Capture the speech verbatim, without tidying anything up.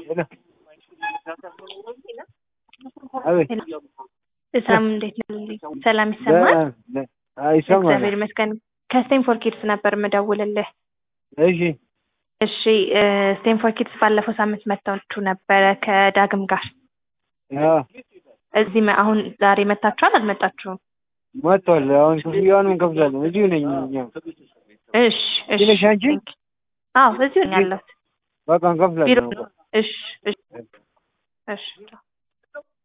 አቤት እሳም እንዴት ነው? ሰላም ይሰማል? አይሰማም። እግዚአብሔር ይመስገን። ከስቴንፎርድ ኪድስ ነበር የምደውልልህ። እሺ እሺ ስቴንፎርድ ኪድስ ባለፈው ሳምንት መጥታችሁ ነበረ ከዳግም ጋር። አዎ እዚህ አሁን ዛሬ መጣችኋል አልመጣችሁም? መጥቷል። አሁን ክፍያውን እንከፍላለን። እዚሁ ነኝ እኛ። እሺ እሺ ነሽ አንቺ? አዎ እዚሁ ነኝ ያለሁት። በቃ እንከፍላለን። እሺ እሺ እሺ